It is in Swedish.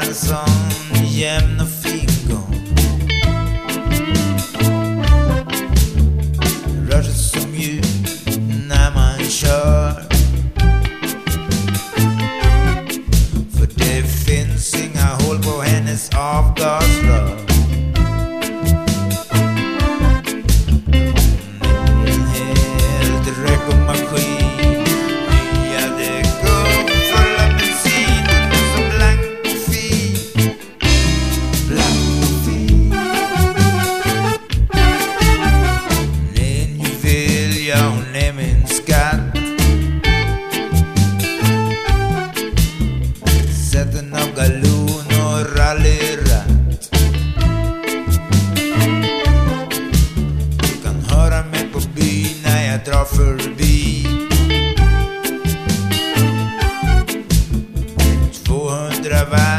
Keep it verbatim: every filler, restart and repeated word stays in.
en sån jämn och fin gång. Rör sig så mjukt när man kör. För det finns inga hål på hennes avgasrör. Hon är min skatt. Sätter någon galon och rallyratt. Du kan höra mig på byn när jag drar förbi. tvåhundra watt.